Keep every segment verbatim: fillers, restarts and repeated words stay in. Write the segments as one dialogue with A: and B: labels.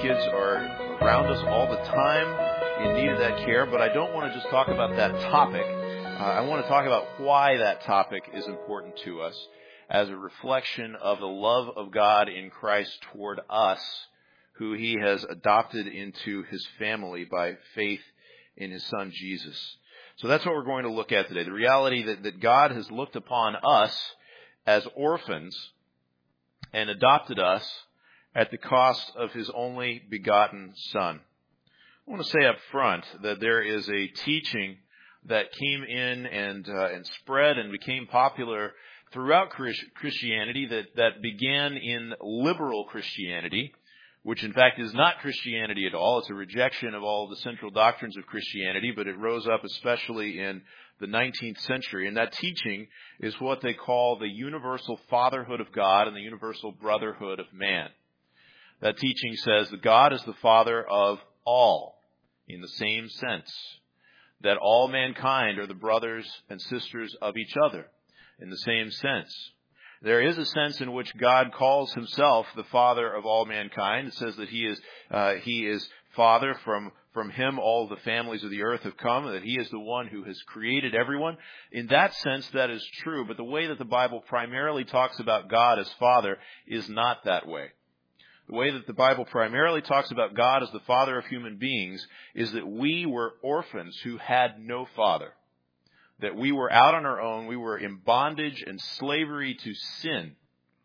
A: kids are around us all the time in need of that care, but I don't want to just talk about that topic. Uh, I want to talk about why that topic is important to us as a reflection of the love of God in Christ toward us, who He has adopted into His family by faith in His Son Jesus. So that's what we're going to look at today. The reality that, that God has looked upon us as orphans and adopted us at the cost of His only begotten Son. I want to say up front that there is a teaching that came in and uh, and spread and became popular throughout Christianity that, that began in liberal Christianity, which in fact is not Christianity at all. It's a rejection of all the central doctrines of Christianity, but it rose up especially in the nineteenth century. And that teaching is what they call the universal fatherhood of God and the universal brotherhood of man. That teaching says that God is the Father of all, in the same sense, that all mankind are the brothers and sisters of each other, in the same sense. There is a sense in which God calls Himself the Father of all mankind. It says that He is uh, He is Father. From from Him all the families of the earth have come, that He is the one who has created everyone. In that sense, that is true. But the way that the Bible primarily talks about God as Father is not that way. The way that the Bible primarily talks about God as the Father of human beings is that we were orphans who had no father. That we were out on our own, we were in bondage and slavery to sin.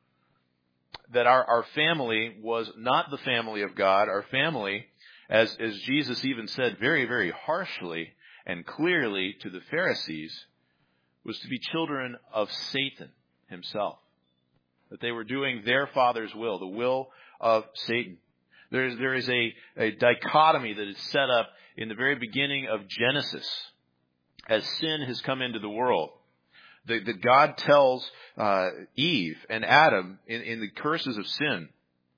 A: That our, our family was not the family of God. Our family, as, as Jesus even said very, very harshly and clearly to the Pharisees, was to be children of Satan himself. That they were doing their father's will, the will of Satan. There is, there is a, a dichotomy that is set up in the very beginning of Genesis as sin has come into the world. That, that God tells uh, Eve and Adam in, in the curses of sin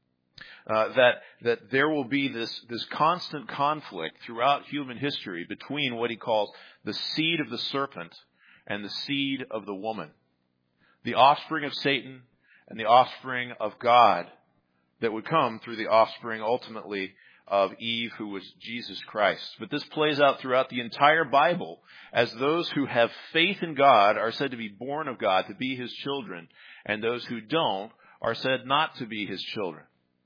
A: uh, that that there will be this, this constant conflict throughout human history between what He calls the seed of the serpent and the seed of the woman. The offspring of Satan and the offspring of God that would come through the offspring ultimately of Eve, who was Jesus Christ. But this plays out throughout the entire Bible as those who have faith in God are said to be born of God, to be His children, and those who don't are said not to be His children.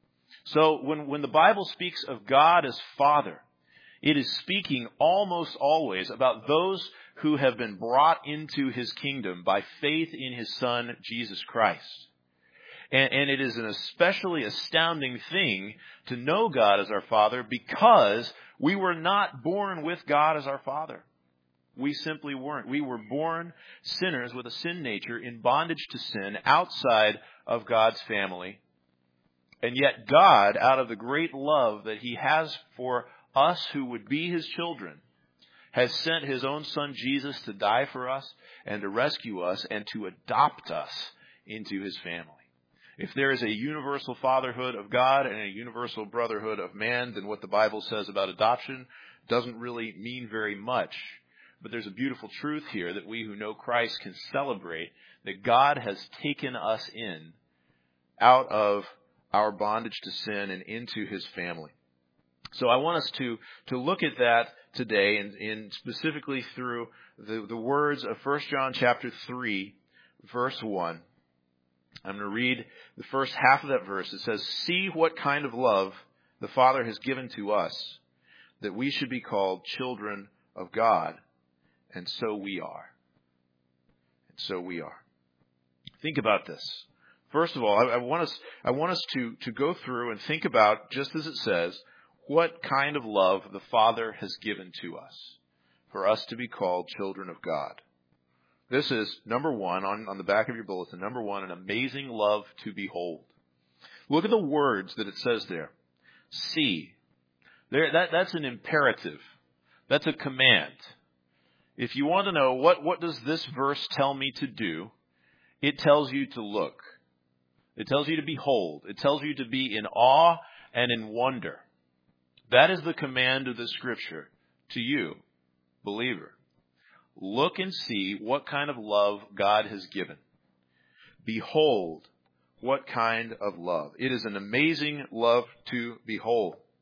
A: So when, when the Bible speaks of God as Father, it is speaking almost always about those who have been brought into His kingdom by faith in His Son, Jesus Christ. And, and it is an especially astounding thing to know God as our Father because we were not born with God as our Father. We simply weren't. We were born sinners with a sin nature in bondage to sin outside of God's family. And yet God, out of the great love that He has for us who would be His children, has sent His own Son Jesus to die for us and to rescue us and to adopt us into His family. If there is a universal fatherhood of God and a universal brotherhood of man, then what the Bible says about adoption doesn't really mean very much. But there's a beautiful truth here that we who know Christ can celebrate, that God has taken us in out of our bondage to sin and into His family. So I want us to, to look at that today, and, and specifically through the, the words of First John chapter three, verse one. I'm going to read the first half of that verse. It says, "See what kind of love the Father has given to us, that we should be called children of God. And so we are." And so we are. Think about this. First of all, I, I want us, I want us to, to go through and think about, just as it says, what kind of love the Father has given to us for us to be called children of God. This is, number one, on, on the back of your bulletin, number one, an amazing love to behold. Look at the words that it says there. See. There, that, that's an imperative. That's a command. If you want to know what, what does this verse tell me to do, it tells you to look. It tells you to behold. It tells you to be in awe and in wonder. That is the command of the Scripture to you, believer. Look and see what kind of love God has given. Behold what kind of love. It is an amazing love to behold.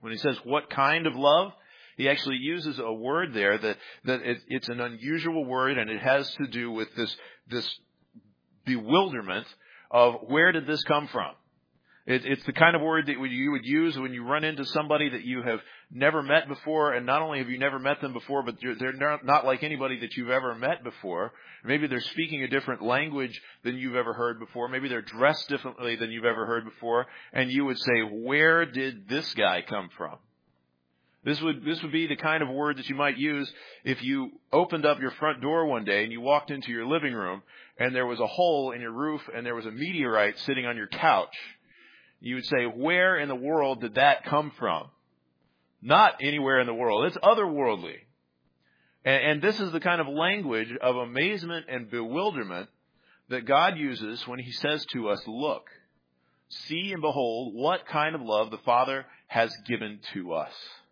A: When he says, what kind of love? He actually uses a word there that, that it, it's an unusual word, and it has to do with this, this bewilderment of where did this come from? It, it's the kind of word that you would use when you run into somebody that you have never met before, and not only have you never met them before, but they're, they're not like anybody that you've ever met before. Maybe they're speaking a different language than you've ever heard before. Maybe they're dressed differently than you've ever heard before. And you would say, where did this guy come from? This would, this would be the kind of word that you might use if you opened up your front door one day and you walked into your living room and there was a hole in your roof and there was a meteorite sitting on your couch. You would say, where in the world did that come from? Not anywhere in the world. It's otherworldly. And, and this is the kind of language of amazement and bewilderment that God uses when he says to us, look, see and behold what kind of love the Father has given to us.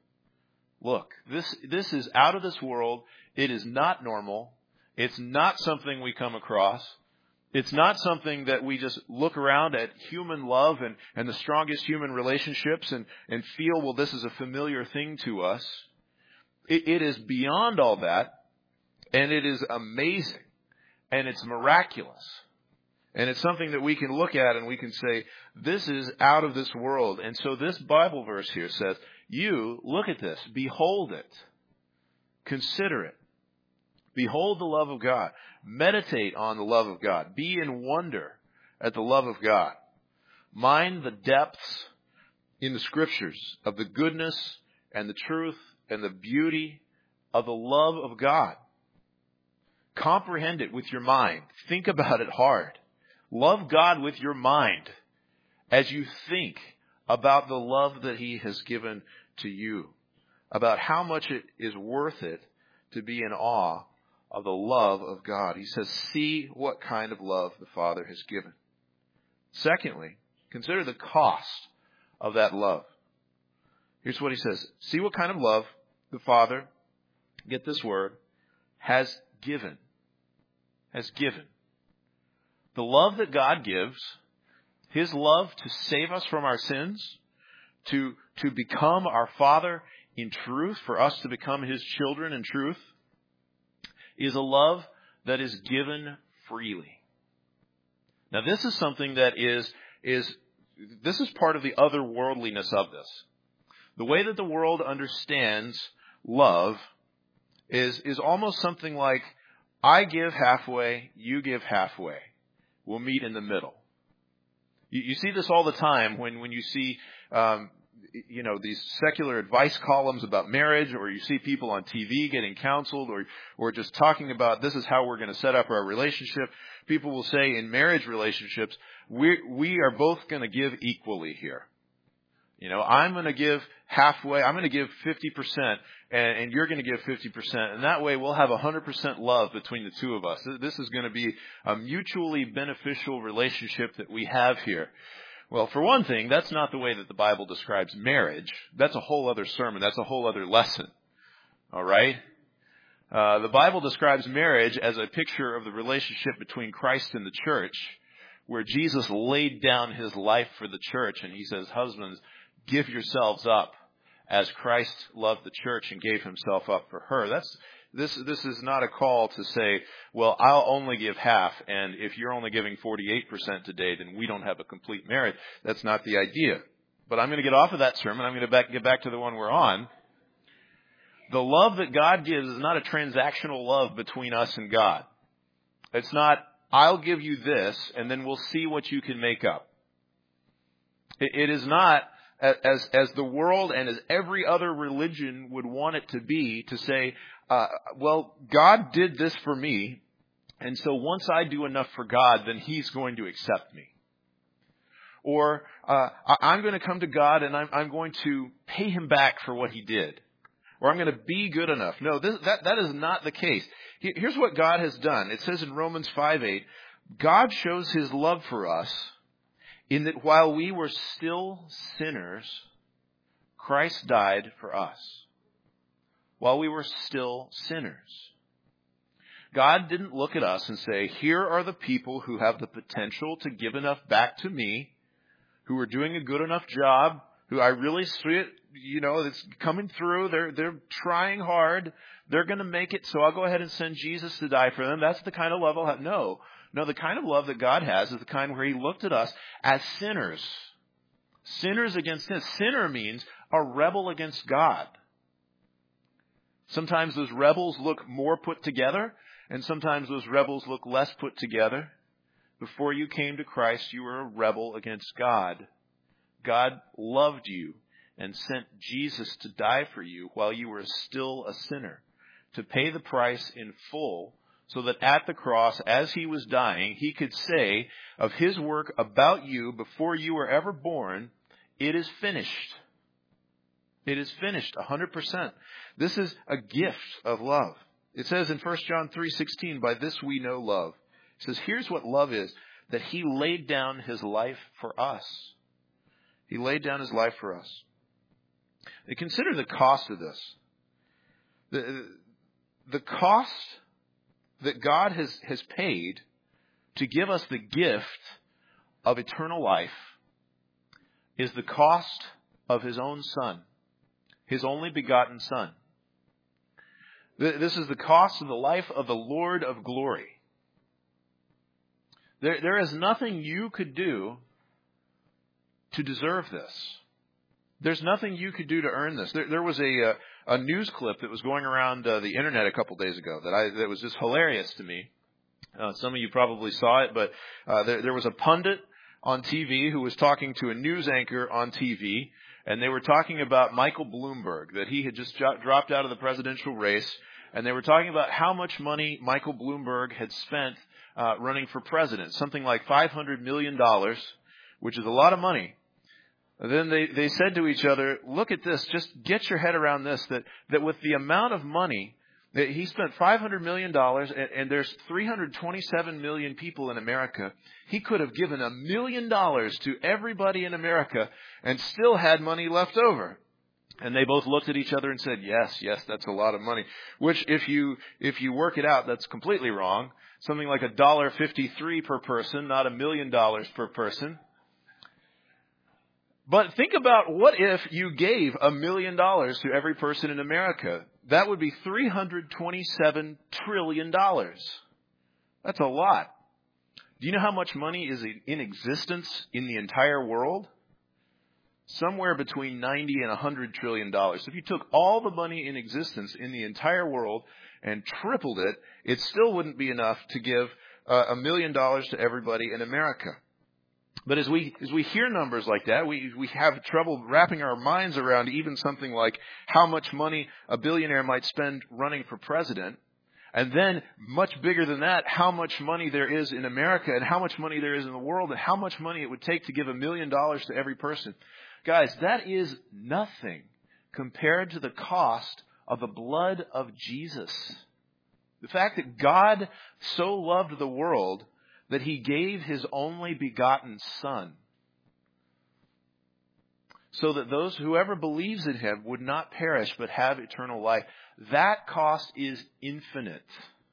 A: Look, this, this is out of this world. It is not normal. It's not something we come across. It's not something that we just look around at human love and, and the strongest human relationships and, and feel, well, this is a familiar thing to us. It, it is beyond all that, and it is amazing, and it's miraculous. And it's something that we can look at and we can say, this is out of this world. And so this Bible verse here says, you, look at this, behold it, consider it. Behold the love of God. Meditate on the love of God. Be in wonder at the love of God. Mind the depths in the Scriptures of the goodness and the truth and the beauty of the love of God. Comprehend it with your mind. Think about it hard. Love God with your mind as you think about the love that he has given to you, about how much it is worth it to be in awe of the love of God. He says, see what kind of love the Father has given. Secondly, consider the cost of that love. Here's what he says. See what kind of love the Father, get this word, has given. Has given. The love that God gives, his love to save us from our sins, to, to become our Father in truth, for us to become his children in truth, is a love that is given freely. Now this is something that is, is, this is part of the otherworldliness of this. The way that the world understands love is, is almost something like, I give halfway, you give halfway. We'll meet in the middle. You, you see this all the time when, when you see, um, you know, these secular advice columns about marriage, or you see people on T V getting counseled, or, or just talking about this is how we're going to set up our relationship. People will say in marriage relationships, we we are both going to give equally here. You know, I'm going to give halfway, I'm going to give fifty percent, and, and you're going to give fifty percent. And that way we'll have one hundred percent love between the two of us. This is going to be a mutually beneficial relationship that we have here. Well, for one thing, that's not the way that the Bible describes marriage. That's a whole other sermon. That's a whole other lesson. All right? Uh, the Bible describes marriage as a picture of the relationship between Christ and the church, where Jesus laid down his life for the church, and he says, husbands, give yourselves up as Christ loved the church and gave himself up for her. That's This this is not a call to say, well, I'll only give half, and if you're only giving forty-eight percent today, then we don't have a complete marriage. That's not the idea. But I'm going to get off of that sermon. I'm going to back, get back to the one we're on. The love that God gives is not a transactional love between us and God. It's not, I'll give you this, and then we'll see what you can make up. It, it is not, as, as the world and as every other religion would want it to be, to say, Uh, well, God did this for me, and so once I do enough for God, then he's going to accept me. Or uh, I'm going to come to God and I'm, I'm going to pay him back for what he did. Or I'm going to be good enough. No, this, that, that is not the case. Here's what God has done. It says in Romans five eight, God shows his love for us in that while we were still sinners, Christ died for us. While we were still sinners. God didn't look at us and say, here are the people who have the potential to give enough back to me, who are doing a good enough job, who I really see it, you know, it's coming through. They're, they're trying hard. They're going to make it. So I'll go ahead and send Jesus to die for them. That's the kind of love I'll have. No, no, the kind of love that God has is the kind where he looked at us as sinners. Sinners against sin. Sinner means a rebel against God. Sometimes those rebels look more put together, and sometimes those rebels look less put together. Before you came to Christ, you were a rebel against God. God loved you and sent Jesus to die for you while you were still a sinner, to pay the price in full, so that at the cross, as he was dying, he could say of his work about you before you were ever born, it is finished. It is finished, one hundred percent. This is a gift of love. It says in First John three sixteen, by this we know love. It says, here's what love is, that he laid down his life for us. He laid down his life for us. And consider the cost of this. The, the cost that God has, has paid to give us the gift of eternal life is the cost of his own Son, his only begotten Son. This is the cost of the life of the Lord of glory. There, there is nothing you could do to deserve this. There's nothing you could do to earn this. There, there was a, uh, a news clip that was going around uh, the internet a couple days ago that I that was just hilarious to me. Uh, some of you probably saw it, but uh, there, there was a pundit on T V who was talking to a news anchor on T V, and they were talking about Michael Bloomberg, that he had just jo- dropped out of the presidential race, and they were talking about how much money Michael Bloomberg had spent uh, running for president, something like five hundred million dollars, which is a lot of money. And then they, they said to each other, look at this, just get your head around this, that, that with the amount of money, that he spent five hundred million dollars, and, and there's three hundred twenty-seven million people in America. He could have given a million dollars to everybody in America and still had money left over. And they both looked at each other and said, yes, yes, that's a lot of money. Which, if you if you work it out, that's completely wrong. Something like a dollar fifty-three per person, not a million dollars per person. But think about, what if you gave a million dollars to every person in America? That would be three hundred twenty-seven trillion dollars. That's a lot. Do you know how much money is in existence in the entire world? Somewhere between ninety and one hundred trillion dollars. If you took all the money in existence in the entire world and tripled it, it still wouldn't be enough to give uh, a million dollars to everybody in America. But as we as we hear numbers like that, we we have trouble wrapping our minds around even something like how much money a billionaire might spend running for president. And then, much bigger than that, how much money there is in America and how much money there is in the world and how much money it would take to give a million dollars to every person. Guys, that is nothing compared to the cost of the blood of Jesus. The fact that God so loved the world that he gave his only begotten Son, so that those, whoever believes in him, would not perish but have eternal life. That cost is infinite.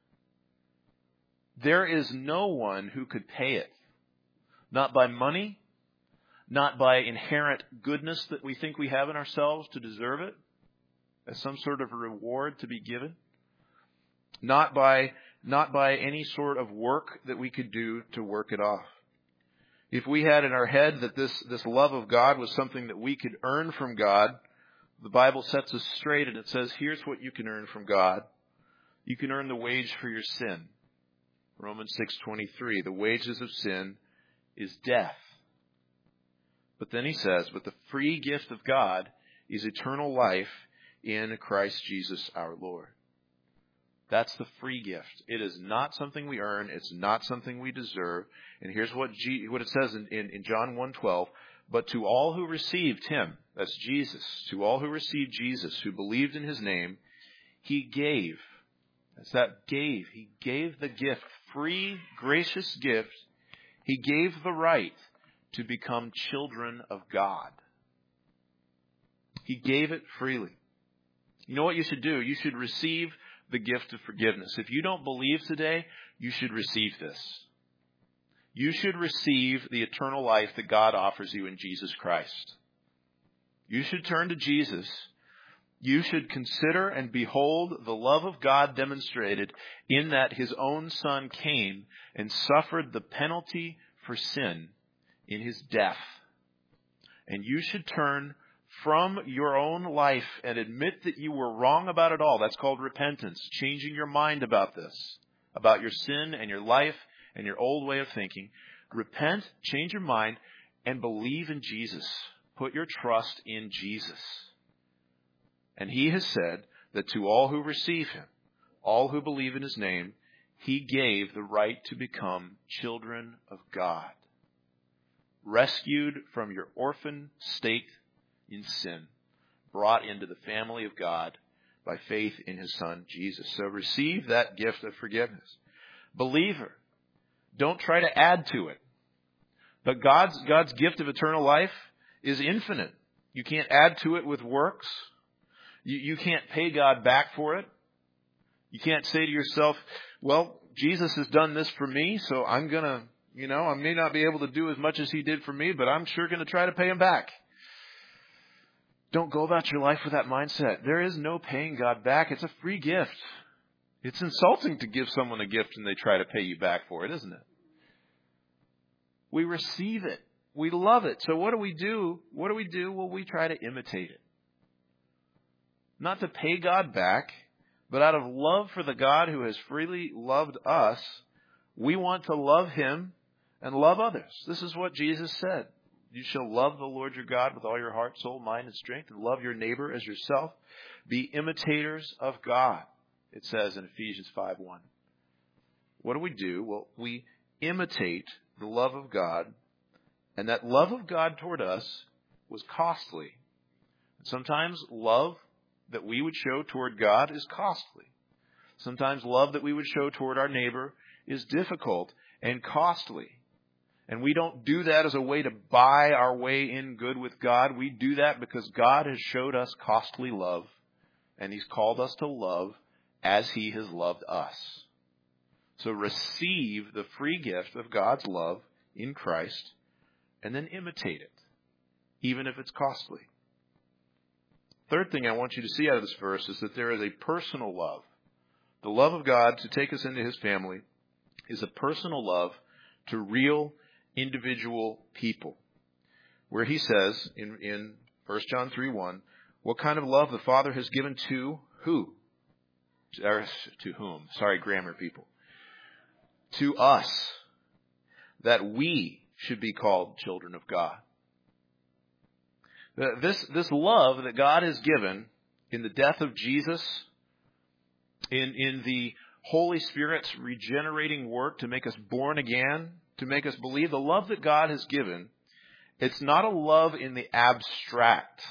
A: There is no one who could pay it. Not by money, not by inherent goodness that we think we have in ourselves to deserve it, as some sort of reward to be given. Not by Not by any sort of work that we could do to work it off. If we had in our head that this, this love of God was something that we could earn from God, the Bible sets us straight and it says, here's what you can earn from God. You can earn the wage for your sin. Romans six twenty-three, the wages of sin is death. But then he says, but the free gift of God is eternal life in Christ Jesus our Lord. That's the free gift. It is not something we earn. It's not something we deserve. And here's what G, what it says in, in, in John one twelve. But to all who received him, that's Jesus, to all who received Jesus, who believed in his name, he gave. That's that gave. He gave the gift, free, gracious gift. He gave the right to become children of God. He gave it freely. You know what you should do? You should receive the gift of forgiveness. If you don't believe today, you should receive this. You should receive the eternal life that God offers you in Jesus Christ. You should turn to Jesus. You should consider and behold the love of God demonstrated in that his own Son came and suffered the penalty for sin in his death. And you should turn from your own life and admit that you were wrong about it all. That's called repentance, changing your mind about this, about your sin and your life and your old way of thinking. Repent, change your mind, and believe in Jesus. Put your trust in Jesus. And he has said that to all who receive him, all who believe in his name, he gave the right to become children of God, rescued from your orphan state in sin, brought into the family of God by faith in his Son, Jesus. So receive that gift of forgiveness. Believer, don't try to add to it. But God's, God's gift of eternal life is infinite. You can't add to it with works. You, you can't pay God back for it. You can't say to yourself, well, Jesus has done this for me, so I'm going to, you know, I may not be able to do as much as he did for me, but I'm sure going to try to pay him back. Don't go about your life with that mindset. There is no paying God back. It's a free gift. It's insulting to give someone a gift and they try to pay you back for it, isn't it? We receive it. We love it. So what do we do? What do we do? Well, we try to imitate it. Not to pay God back, but out of love for the God who has freely loved us, we want to love him and love others. This is what Jesus said. You shall love the Lord your God with all your heart, soul, mind, and strength, and love your neighbor as yourself. Be imitators of God, it says in Ephesians five one. What do we do? Well, we imitate the love of God, and that love of God toward us was costly. Sometimes love that we would show toward God is costly. Sometimes love that we would show toward our neighbor is difficult and costly. And we don't do that as a way to buy our way in good with God. We do that because God has showed us costly love, and he's called us to love as he has loved us. So receive the free gift of God's love in Christ and then imitate it, even if it's costly. Third thing I want you to see out of this verse is that there is a personal love. The love of God to take us into his family is a personal love to real individual people. Where he says in, in First John three one, what kind of love the Father has given to who? Or to whom? Sorry, grammar people. To us, that we should be called children of God. This, this love that God has given in the death of Jesus, in, in the Holy Spirit's regenerating work to make us born again, to make us believe, the love that God has given, it's not a love in the abstract.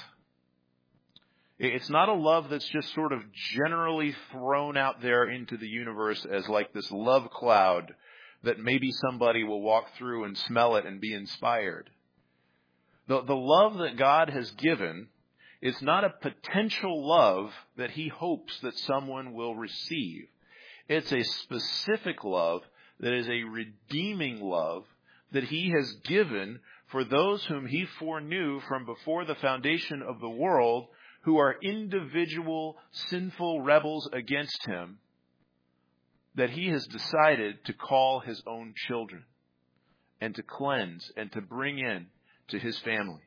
A: It's not a love that's just sort of generally thrown out there into the universe as like this love cloud that maybe somebody will walk through and smell it and be inspired. The, the love that God has given is not a potential love that he hopes that someone will receive. It's a specific love that is a redeeming love that he has given for those whom he foreknew from before the foundation of the world, who are individual sinful rebels against him, that he has decided to call his own children and to cleanse and to bring in to his family.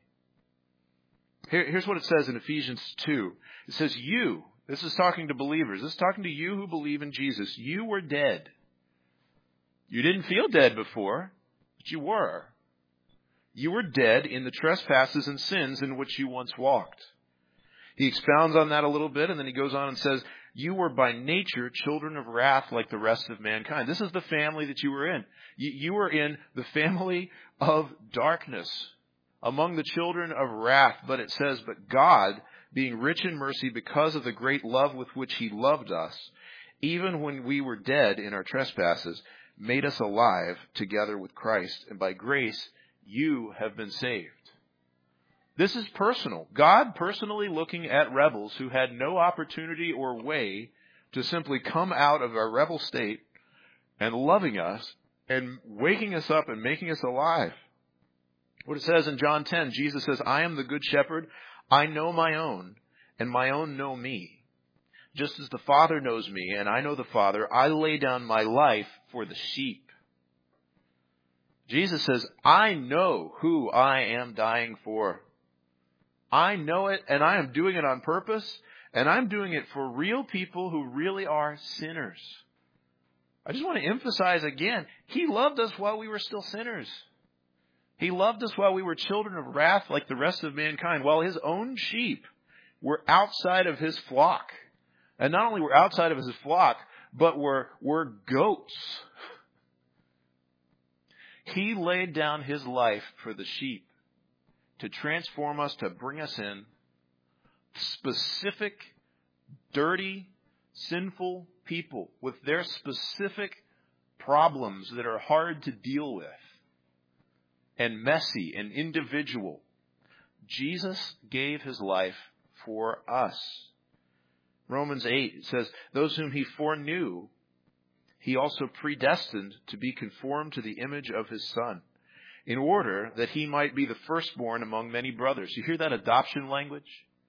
A: Here, here's what it says in Ephesians two. It says, you, this is talking to believers, this is talking to you who believe in Jesus. You were dead. You didn't feel dead before, but you were. You were dead in the trespasses and sins in which you once walked. He expounds on that a little bit, and then he goes on and says, you were by nature children of wrath like the rest of mankind. This is the family that you were in. You, you were in the family of darkness, among the children of wrath. But it says, but God, being rich in mercy because of the great love with which he loved us, even when we were dead in our trespasses, made us alive together with Christ. And by grace, you have been saved. This is personal. God personally looking at rebels who had no opportunity or way to simply come out of our rebel state and loving us and waking us up and making us alive. What it says in John ten, Jesus says, I am the good shepherd. I know my own, and my own know me. Just as the Father knows me, and I know the Father, I lay down my life for the sheep. Jesus says, I know who I am dying for. I know it, and I am doing it on purpose, and I'm doing it for real people who really are sinners. I just want to emphasize again, He loved us while we were still sinners. He loved us while we were children of wrath like the rest of mankind, while His own sheep were outside of His flock. And not only were outside of His flock, but were, were goats. He laid down His life for the sheep to transform us, to bring us in. Specific, dirty, sinful people with their specific problems that are hard to deal with and messy and individual. Jesus gave His life for us. Romans eight says, those whom He foreknew, He also predestined to be conformed to the image of His Son, in order that He might be the firstborn among many brothers. You hear that adoption language?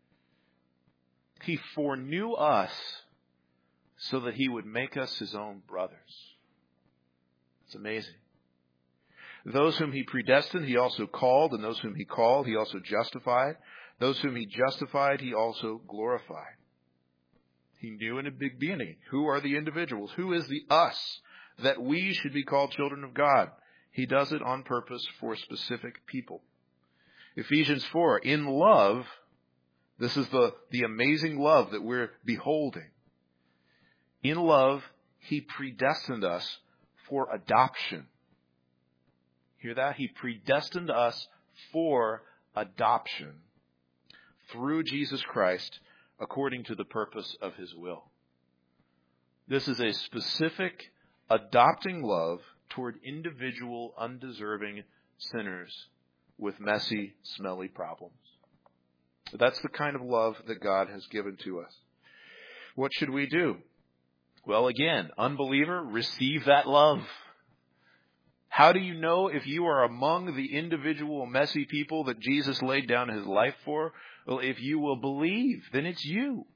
A: He foreknew us so that He would make us His own brothers. It's amazing. Those whom He predestined, He also called, and those whom He called, He also justified. Those whom He justified, He also glorified. He knew in the beginning who are the individuals, who is the us, that we should be called children of God. He does it on purpose for specific people. Ephesians four, in love, this is the, the amazing love that we're beholding. In love, He predestined us for adoption. Hear that? He predestined us for adoption through Jesus Christ, according to the purpose of His will. This is a specific adopting love toward individual, undeserving sinners with messy, smelly problems. That's the kind of love that God has given to us. What should we do? Well, again, unbeliever, receive that love. How do you know if you are among the individual messy people that Jesus laid down His life for? Well, if you will believe, then it's you.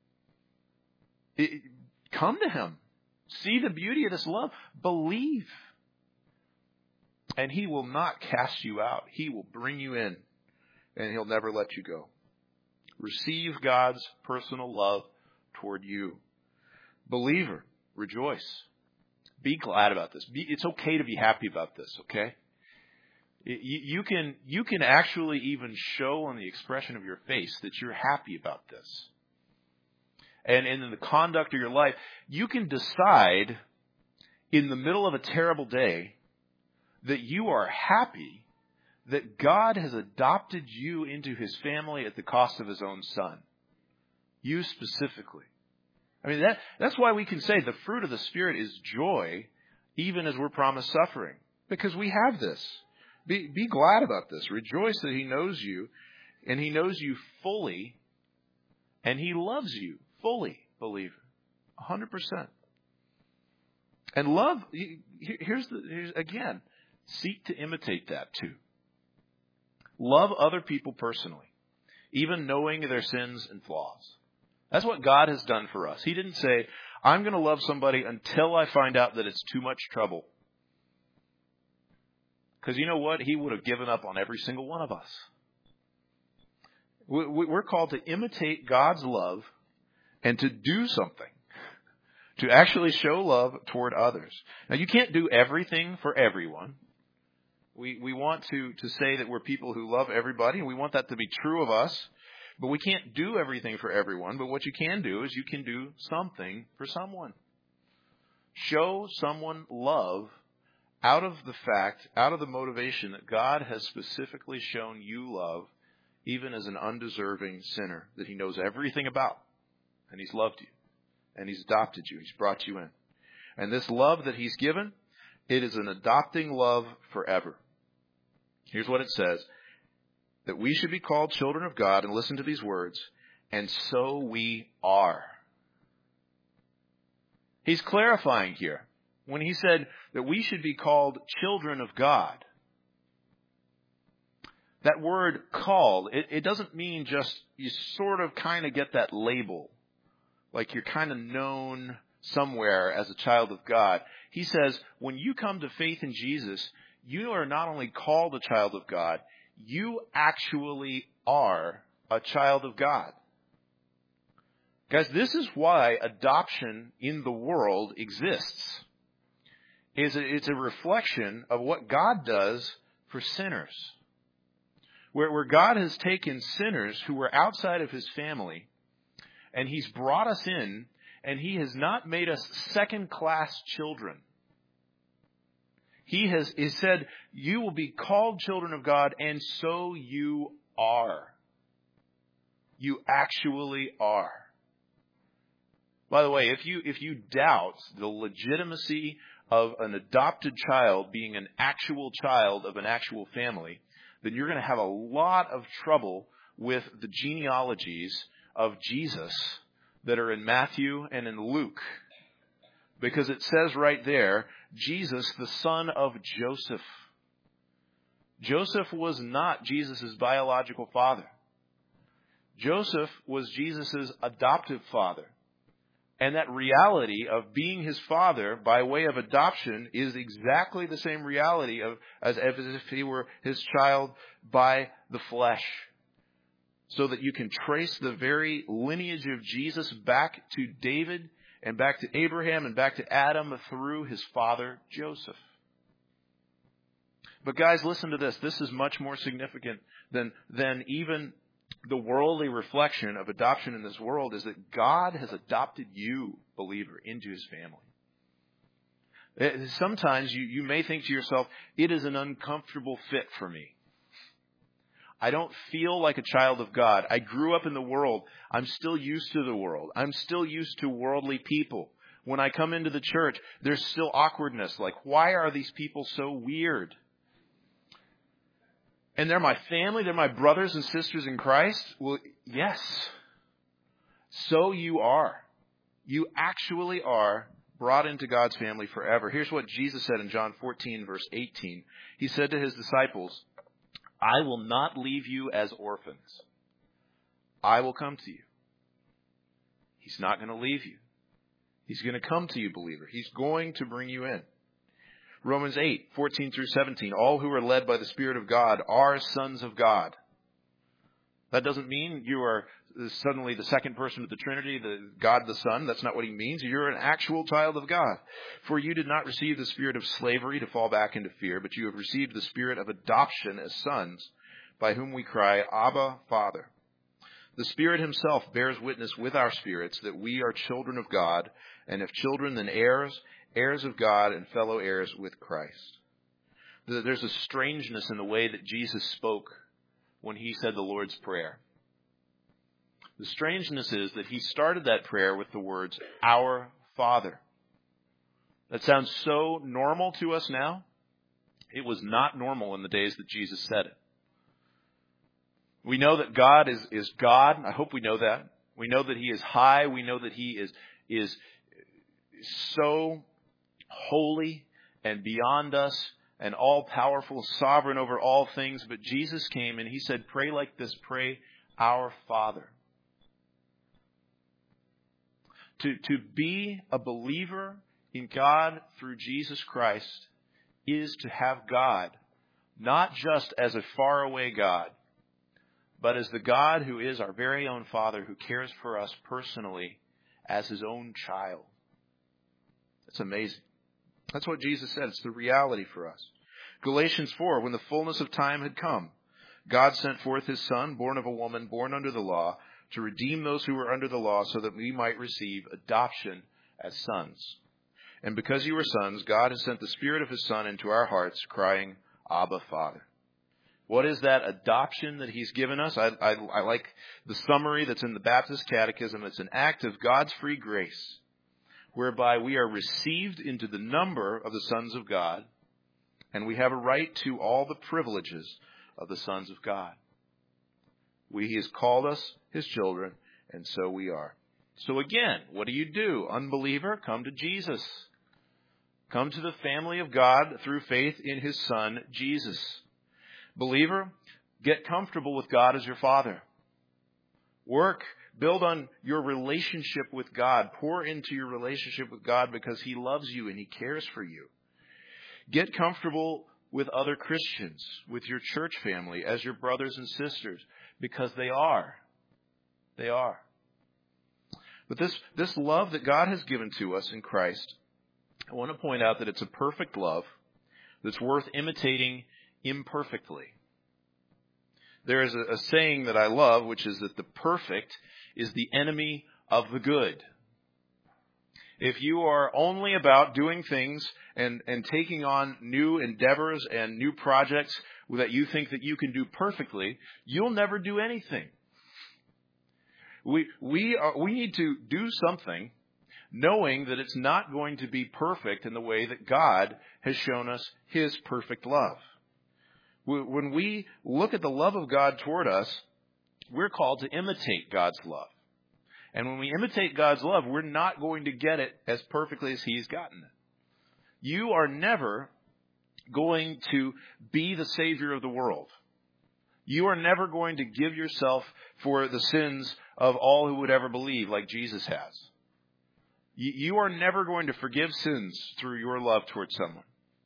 A: It, come to Him. See the beauty of this love. Believe. And He will not cast you out. He will bring you in. And He'll never let you go. Receive God's personal love toward you. Believer, rejoice. Be glad about this. Be, it's okay to be happy about this, okay? You, you can you can actually even show on the expression of your face that you're happy about this. And, and in the conduct of your life, you can decide in the middle of a terrible day that you are happy that God has adopted you into His family at the cost of His own Son. You specifically. I mean, that, that's why we can say the fruit of the Spirit is joy, even as we're promised suffering. Because we have this. Be, be glad about this. Rejoice that He knows you, and He knows you fully, and He loves you fully, believer. A hundred percent. And love, here's the, here's, again, seek to imitate that too. Love other people personally, even knowing their sins and flaws. That's what God has done for us. He didn't say, I'm going to love somebody until I find out that it's too much trouble. Because you know what? He would have given up on every single one of us. We're called to imitate God's love and to do something. To actually show love toward others. Now, you can't do everything for everyone. We we want to, to say that we're people who love everybody, and we want that to be true of us. But we can't do everything for everyone. But what you can do is you can do something for someone. Show someone love out of the fact, out of the motivation that God has specifically shown you love, even as an undeserving sinner that He knows everything about. And He's loved you. And He's adopted you. He's brought you in. And this love that He's given, it is an adopting love forever. Here's what it says. That we should be called children of God, and listen to these words, and so we are. He's clarifying here when He said that we should be called children of God. That word called, it, it doesn't mean just you sort of kind of get that label, like you're kind of known somewhere as a child of God. He says, when you come to faith in Jesus, you are not only called a child of God, you actually are a child of God. Guys, this is why adoption in the world exists. It's a reflection of what God does for sinners. Where, where God has taken sinners who were outside of his family, and he's brought us in, and he has not made us second-class children. He has he said, you will be called children of God, and so you are. You actually are. By the way, if you if you doubt the legitimacy of an adopted child being an actual child of an actual family, then you're going to have a lot of trouble with the genealogies of Jesus that are in Matthew and in Luke. Because it says right there, Jesus, the son of Joseph. Joseph was not Jesus' biological father. Joseph was Jesus' adoptive father. And that reality of being his father by way of adoption is exactly the same reality of as if he were his child by the flesh. So that you can trace the very lineage of Jesus back to David and back to Abraham and back to Adam through his father Joseph. But guys, listen to this. This is much more significant than, than even the worldly reflection of adoption in this world, is that God has adopted you, believer, into his family. Sometimes you, you may think to yourself, it is an uncomfortable fit for me. I don't feel like a child of God. I grew up in the world. I'm still used to the world. I'm still used to worldly people. When I come into the church, there's still awkwardness. Like, why are these people so weird? And they're my family. They're my brothers and sisters in Christ. Well, yes. So you are. You actually are brought into God's family forever. Here's what Jesus said in John fourteen, verse eighteen. He said to his disciples, I will not leave you as orphans. I will come to you. He's not going to leave you. He's going to come to you, believer. He's going to bring you in. Romans eight, fourteen through seventeen. All who are led by the Spirit of God are sons of God. That doesn't mean you are suddenly the second person of the Trinity, the God the Son. That's not what he means. You're an actual child of God. For you did not receive the spirit of slavery to fall back into fear, but you have received the spirit of adoption as sons, by whom we cry, Abba, Father. The Spirit himself bears witness with our spirits that we are children of God, and if children, then heirs, heirs of God and fellow heirs with Christ. There's a strangeness in the way that Jesus spoke when he said the Lord's Prayer. The strangeness is that he started that prayer with the words, Our Father. That sounds so normal to us now. It was not normal in the days that Jesus said it. We know that God is, is God. I hope we know that. We know that he is high. We know that he is, is so holy and beyond us and all-powerful, sovereign over all things. But Jesus came and he said, pray like this, pray, Our Father. To, to be a believer in God through Jesus Christ is to have God, not just as a faraway God, but as the God who is our very own Father, who cares for us personally as his own child. That's amazing. That's what Jesus said. It's the reality for us. Galatians four, when the fullness of time had come, God sent forth his Son, born of a woman, born under the law, to redeem those who were under the law so that we might receive adoption as sons. And because you are sons, God has sent the Spirit of his Son into our hearts, crying, Abba, Father. What is that adoption that he's given us? I, I, I like the summary that's in the Baptist Catechism. It's an act of God's free grace, whereby we are received into the number of the sons of God, and we have a right to all the privileges of the sons of God. We, he has called us his children, and so we are. So again, what do you do? Unbeliever, come to Jesus. Come to the family of God through faith in his Son, Jesus. Believer, Get comfortable with God as your Father. Work, build on your relationship with God. Pour into your relationship with God because He loves you and He cares for you. Get comfortable with other Christians, with your church family as your brothers and sisters, because they are. They are. But this, this love that God has given to us in Christ, I want to point out that it's a perfect love that's worth imitating imperfectly. There is a, a saying that I love, which is that the perfect is the enemy of the good. If you are only about doing things and, and taking on new endeavors and new projects that you think that you can do perfectly, you'll never do anything. We, we, are, we need to do something knowing that it's not going to be perfect in the way that God has shown us His perfect love. When we look at the love of God toward us, we're called to imitate God's love. And when we imitate God's love, we're not going to get it as perfectly as He's gotten it. You are never going to be the Savior of the world. You are never going to give yourself for the sins of all who would ever believe like Jesus has. You are never going to forgive sins through your love towards someone.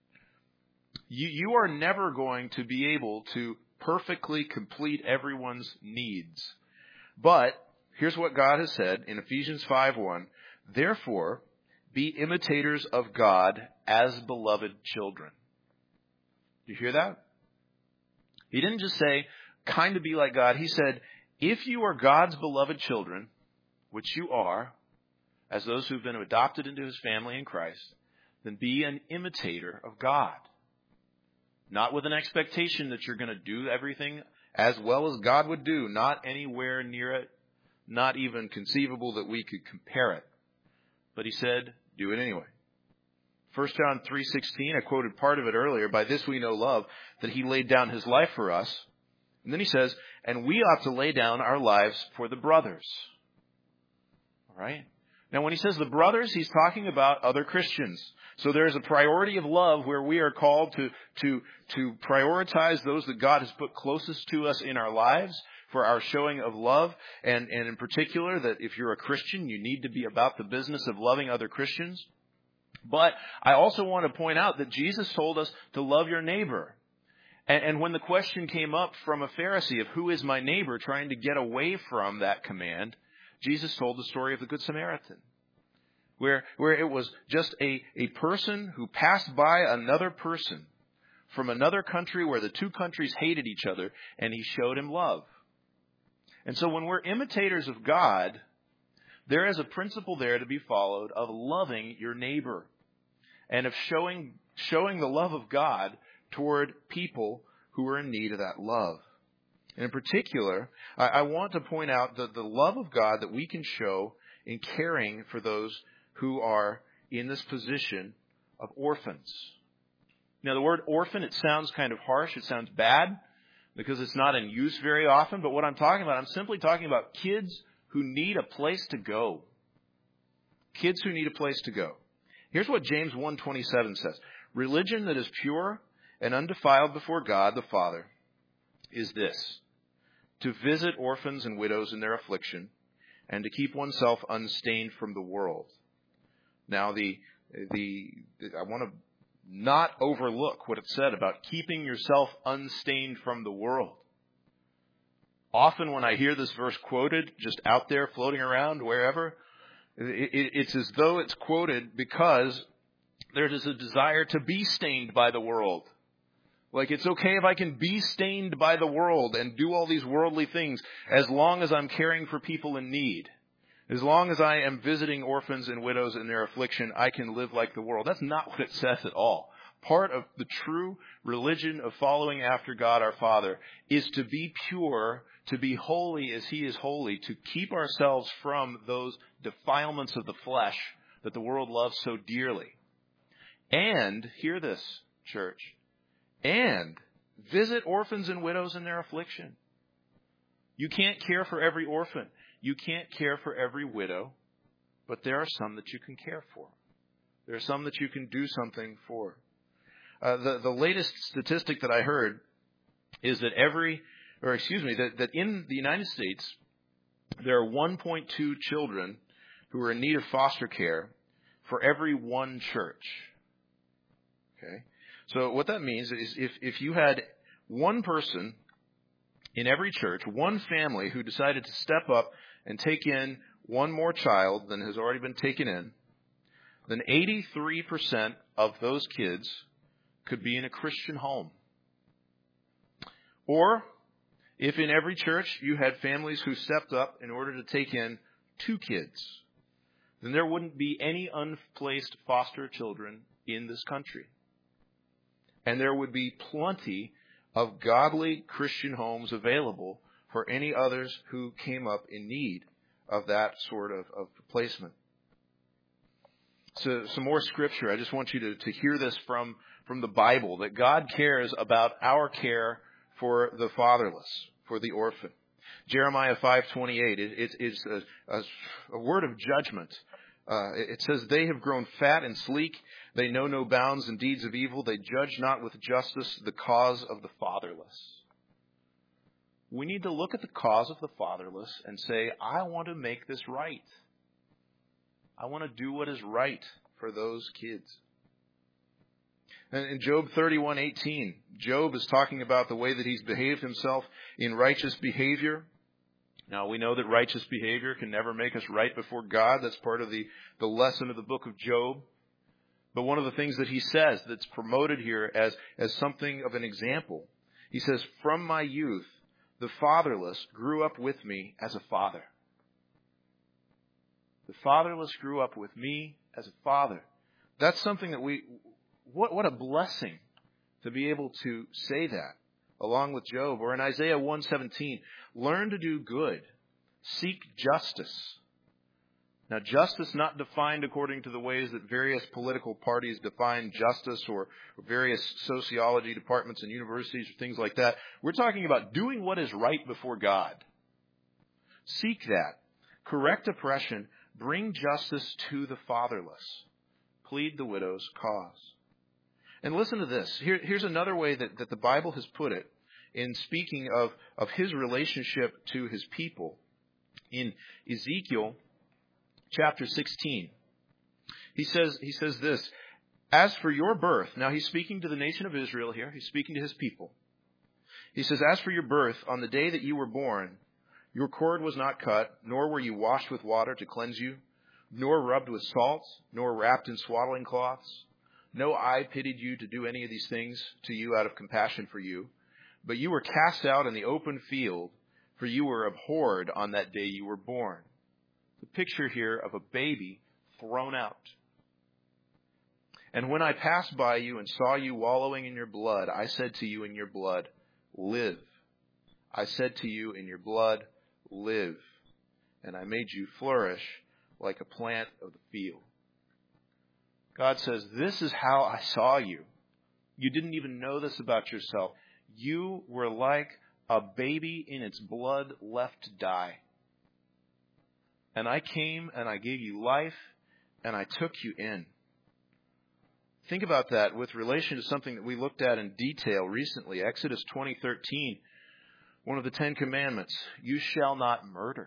A: You, you are never going to be able to perfectly complete everyone's needs. But here's what God has said in Ephesians five one. Therefore, be imitators of God as beloved children. Do you hear that? He didn't just say, kind of be like God. He said, if you are God's beloved children, which you are, as those who've been adopted into His family in Christ, then be an imitator of God. Not with an expectation that you're going to do everything as well as God would do. Not anywhere near it. Not even conceivable that we could compare it. But He said, do it anyway. First John three sixteen, I quoted part of it earlier. By this we know love, that He laid down His life for us. And then He says, and we ought to lay down our lives for the brothers. All right? Now, when He says the brothers, He's talking about other Christians. So there's a priority of love where we are called to, to, to prioritize those that God has put closest to us in our lives for our showing of love. And, and in particular, that if you're a Christian, you need to be about the business of loving other Christians. But I also want to point out that Jesus told us to love your neighbor. And, and when the question came up from a Pharisee of who is my neighbor, trying to get away from that command, Jesus told the story of the Good Samaritan, where, where it was just a, a person who passed by another person from another country where the two countries hated each other, and He showed him love. And so when we're imitators of God, there is a principle there to be followed of loving your neighbor and of showing, showing the love of God toward people who are in need of that love. And in particular, I, I want to point out that the love of God that we can show in caring for those who are in this position of orphans. Now, the word orphan, it sounds kind of harsh. It sounds bad because it's not in use very often. But what I'm talking about, I'm simply talking about kids who need a place to go. Kids who need a place to go. Here's what James one twenty-seven says. Religion that is pure and undefiled before God the Father is this: to visit orphans and widows in their affliction, and to keep oneself unstained from the world. Now, the the I want to not overlook what it said about keeping yourself unstained from the world. Often when I hear this verse quoted, just out there floating around wherever, it, it, it's as though it's quoted because there is a desire to be stained by the world. Like, it's okay if I can be stained by the world and do all these worldly things as long as I'm caring for people in need. As long as I am visiting orphans and widows in their affliction, I can live like the world. That's not what it says at all. Part of the true religion of following after God our Father is to be pure, to be holy as He is holy, to keep ourselves from those defilements of the flesh that the world loves so dearly. And, hear this, church, and visit orphans and widows in their affliction. You can't care for every orphan. You can't care for every widow, but there are some that you can care for. There are some that you can do something for. Uh, the, the latest statistic that I heard is that every or excuse me, that, that in the United States, there are one point two children who are in need of foster care for every one church. Okay? So what that means is if, if you had one person in every church, one family who decided to step up and take in one more child than has already been taken in, then eighty-three percent of those kids could be in a Christian home. Or, if in every church you had families who stepped up in order to take in two kids, then there wouldn't be any unplaced foster children in this country. And there would be plenty of godly Christian homes available for any others who came up in need of that sort of, of placement. So some more scripture. I just want you to, to hear this from, from the Bible, that God cares about our care for the fatherless, for the orphan. Jeremiah five twenty-eight, it, it, it's a, a, a word of judgment. Uh, it says, they have grown fat and sleek. They know no bounds in deeds of evil. They judge not with justice the cause of the fatherless. We need to look at the cause of the fatherless and say, I want to make this right. I want to do what is right for those kids. And in Job thirty-one eighteen, Job is talking about the way that he's behaved himself in righteous behavior. Now, we know that righteous behavior can never make us right before God. That's part of the, the lesson of the book of Job. But one of the things that he says that's promoted here as, as something of an example, he says, from my youth, the fatherless grew up with me as a father. The fatherless grew up with me as a father. That's something that we, what, what a blessing to be able to say that along with Job. Or in Isaiah one seventeen, learn to do good, seek justice. Now, justice not defined according to the ways that various political parties define justice, or various sociology departments and universities or things like that. We're talking about doing what is right before God. Seek that. Correct oppression. Bring justice to the fatherless. Plead the widow's cause. And listen to this. Here, here's another way that, that the Bible has put it in speaking of, of his relationship to his people. In Ezekiel chapter sixteen, he says, he says this, as for your birth, now he's speaking to the nation of Israel here, he's speaking to his people. He says, as for your birth, on the day that you were born, your cord was not cut, nor were you washed with water to cleanse you, nor rubbed with salt, nor wrapped in swaddling cloths. No eye pitied you to do any of these things to you out of compassion for you. But you were cast out in the open field, for you were abhorred on that day you were born. The picture here of a baby thrown out. And when I passed by you and saw you wallowing in your blood, I said to you in your blood, live. I said to you in your blood, live. And I made you flourish like a plant of the field. God says, this is how I saw you. You didn't even know this about yourself. You were like a baby in its blood left to die. And I came and I gave you life and I took you in. Think about that with relation to something that we looked at in detail recently. Exodus twenty thirteen, one of the Ten Commandments, you shall not murder.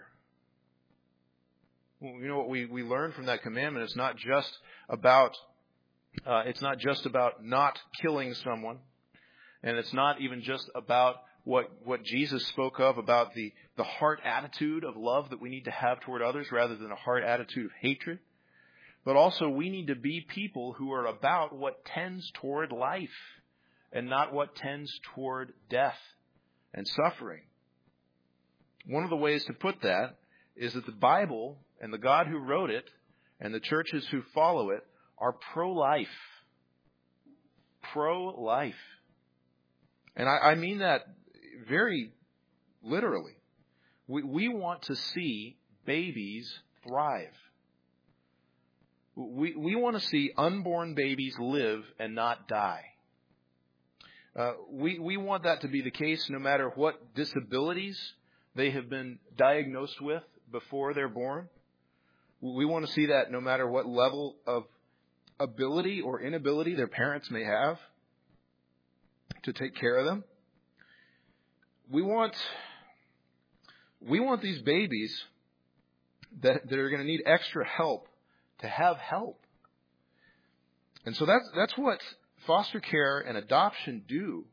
A: You know what we, we learn from that commandment? It's not just about uh, it's not just about not killing someone, and it's not even just about what what Jesus spoke of about the the heart attitude of love that we need to have toward others rather than a heart attitude of hatred. But also we need to be people who are about what tends toward life and not what tends toward death and suffering. One of the ways to put that is that the Bible and the God who wrote it and the churches who follow it are pro-life. Pro-life. And I, I mean that very literally. We, we want to see babies thrive. We, we want to see unborn babies live and not die. Uh, we, we want that to be the case no matter what disabilities they have been diagnosed with before they're born. We want to see that no matter what level of ability or inability their parents may have to take care of them.
B: we want we want these babies that, that are going to need extra help to have help. And so that's that's what foster care and adoption do.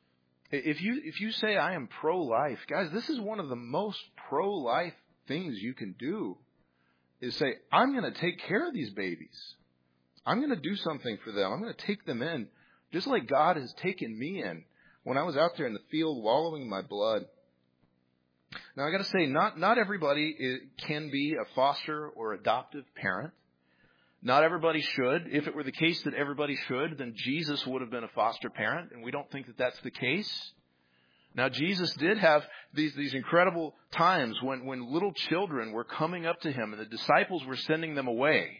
B: If you if you say I am pro-life, guys, this is one of the most pro-life things you can do, is say, I'm going to take care of these babies. I'm going to do something for them. I'm going to take them in, just like God has taken me in when I was out there in the field wallowing in my blood. Now, I got to say, not not everybody is, can be a foster or adoptive parent. Not everybody should. If it were the case that everybody should, then Jesus would have been a foster parent, and we don't think that that's the case. Now, Jesus did have these, these incredible times when, when little children were coming up to him and the disciples were sending them away.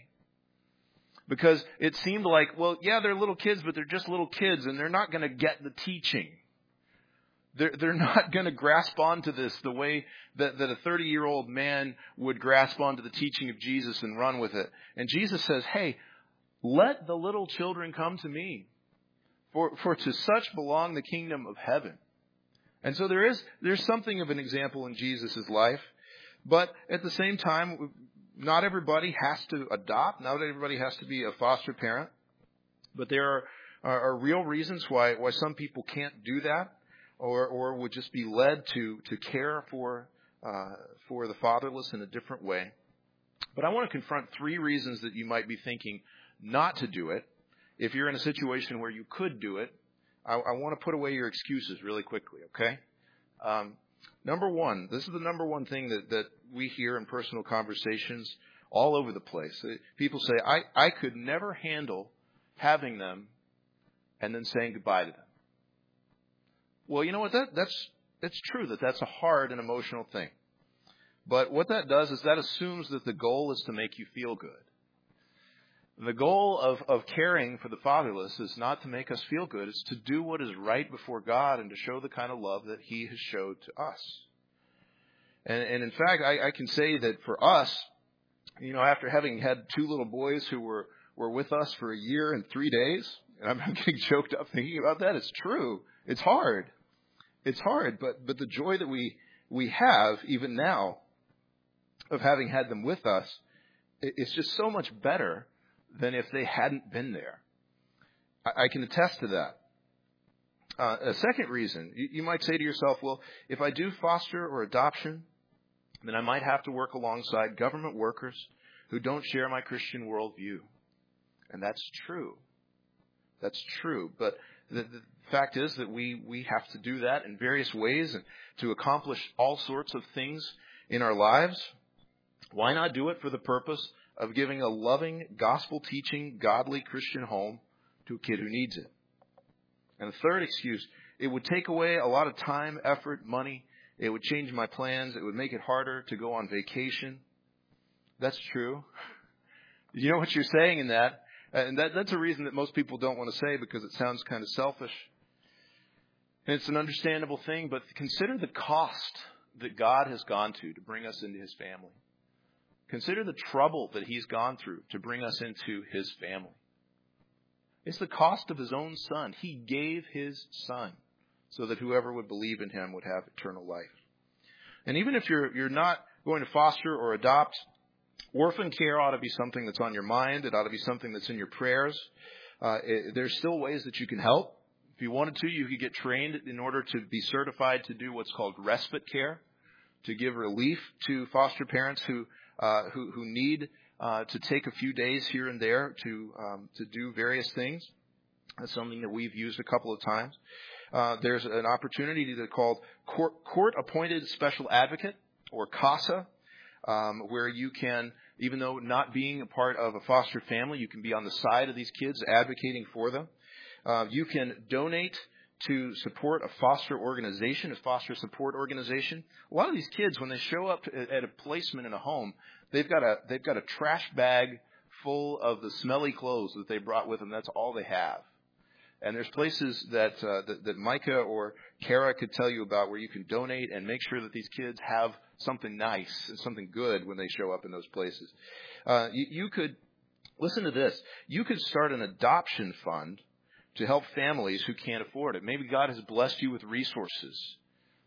B: Because it seemed like, well, yeah, they're little kids, but they're just little kids, and they're not going to get the teaching. They're, they're not going to grasp onto this the way that, that a thirty-year-old man would grasp onto the teaching of Jesus and run with it. And Jesus says, hey, let the little children come to me, for, for to such belong the kingdom of heaven. And so there is there's something of an example in Jesus' life. But at the same time, not everybody has to adopt. Not everybody has to be a foster parent. But there are, are, are real reasons why, why some people can't do that. Or, or would just be led to, to care for, uh, for the fatherless in a different way. But I want to confront three reasons that you might be thinking not to do it. If you're in a situation where you could do it, I, I want to put away your excuses really quickly, okay? Um, number one, this is the number one thing that, that we hear in personal conversations all over the place. People say, I, I could never handle having them and then saying goodbye to them. Well, you know what? That, that's it's true that that's a hard and emotional thing. But what that does is that assumes that the goal is to make you feel good. The goal of, of caring for the fatherless is not to make us feel good. It's to do what is right before God and to show the kind of love that he has showed to us. And, and in fact, I, I can say that for us, you know, after having had two little boys who were, were with us for a year and three days, and I'm getting choked up thinking about that, it's true. It's hard. It's hard, but but the joy that we we have even now of having had them with us, it's just so much better than if they hadn't been there. I, I can attest to that. Uh, a second reason, you, you might say to yourself, well, if I do foster or adoption, then I might have to work alongside government workers who don't share my Christian worldview. And that's true. That's true. But the, the fact is that we, we have to do that in various ways and to accomplish all sorts of things in our lives. Why not do it for the purpose of giving a loving, gospel-teaching, godly Christian home to a kid who needs it? And the third excuse, it would take away a lot of time, effort, money. It would change my plans. It would make it harder to go on vacation. That's true. You know what you're saying in that? And that, that's a reason that most people don't want to say because it sounds kind of selfish. And it's an understandable thing, but consider the cost that God has gone to to bring us into his family. Consider the trouble that he's gone through to bring us into his family. It's the cost of his own son. He gave his son so that whoever would believe in him would have eternal life. And even if you're you're not going to foster or adopt, orphan care ought to be something that's on your mind. It ought to be something that's in your prayers. Uh, it, there's still ways that you can help. If you wanted to, you could get trained in order to be certified to do what's called respite care, to give relief to foster parents who uh, who, who need uh, to take a few days here and there to um, to do various things. That's something that we've used a couple of times. Uh, there's an opportunity that's called court, court-appointed special advocate, or CASA, um, where you can, even though not being a part of a foster family, you can be on the side of these kids advocating for them. Uh, you can donate to support a foster organization, a foster support organization. A lot of these kids, when they show up at a placement in a home, they've got a they've got a trash bag full of the smelly clothes that they brought with them. That's all they have. And there's places that, uh, that that Micah or Kara could tell you about where you can donate and make sure that these kids have something nice and something good when they show up in those places. Uh, you, you could, listen to this, you could start an adoption fund to help families who can't afford it. Maybe God has blessed you with resources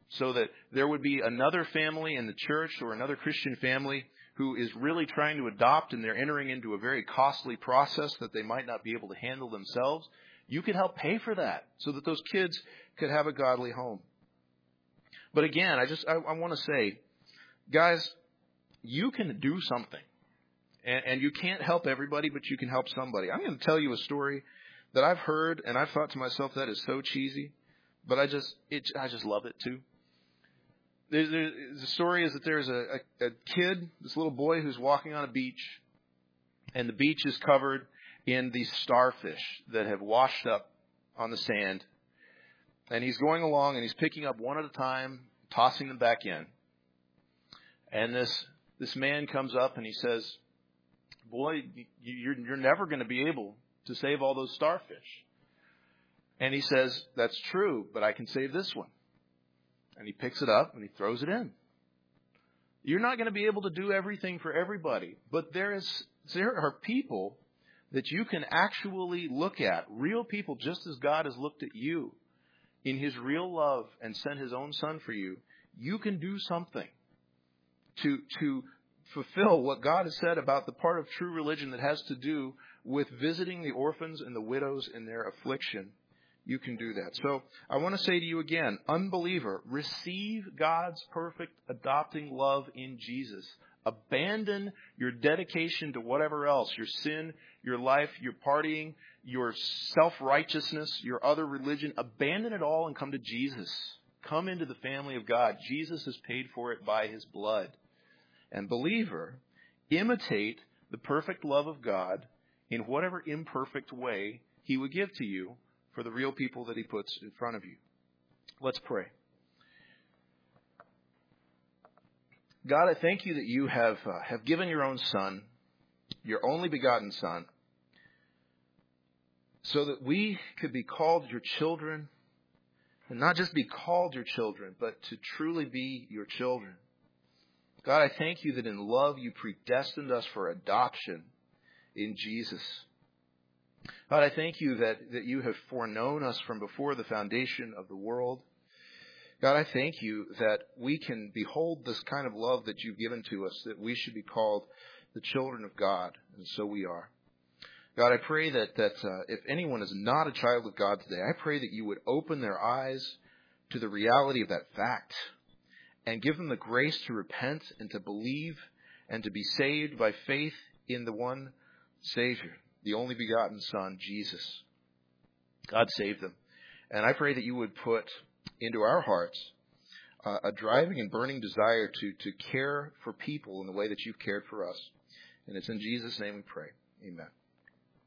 B: so that there would be another family in the church or another Christian family who is really trying to adopt and they're entering into a very costly process that they might not be able to handle themselves, you could help pay for that so that those kids could have a godly home. But again, I just I, I want to say, guys, you can do something. And, and you can't help everybody, but you can help somebody. I'm going to tell you a story that I've heard, and I've thought to myself, that is so cheesy. But I just it, I just love it, too. There, there, the story is that there's a, a, a kid, this little boy, who's walking on a beach, and the beach is covered in these starfish that have washed up on the sand. And he's going along, and he's picking up one at a time, tossing them back in. And this this man comes up, and he says, boy, you're, you're never going to be able to save all those starfish. And he says, that's true, but I can save this one. And he picks it up and he throws it in. You're not going to be able to do everything for everybody, but there is there are people that you can actually look at, real people, just as God has looked at you in his real love and sent his own son for you. You can do something to to fulfill what God has said about the part of true religion that has to do with visiting the orphans and the widows in their affliction. You can do that. So I want to say to you again, unbeliever, receive God's perfect adopting love in Jesus. Abandon your dedication to whatever else, your sin, your life, your partying, your self-righteousness, your other religion. Abandon it all and come to Jesus. Come into the family of God. Jesus has paid for it by his blood. And believer, imitate the perfect love of God in whatever imperfect way he would give to you for the real people that he puts in front of you. Let's pray. God, I thank you that you have uh, have given your own Son, your only begotten Son, so that we could be called your children, and not just be called your children, but to truly be your children. God, I thank you that in love you predestined us for adoption in Jesus. God, I thank you that, that you have foreknown us from before the foundation of the world. God, I thank you that we can behold this kind of love that you've given to us, that we should be called the children of God, and so we are. God, I pray that, that uh, if anyone is not a child of God today, I pray that you would open their eyes to the reality of that fact and give them the grace to repent and to believe and to be saved by faith in the one Savior, the only begotten Son, Jesus. God, save them. And I pray that you would put into our hearts uh, a driving and burning desire to, to care for people in the way that you've cared for us. And it's in Jesus' name we pray. Amen.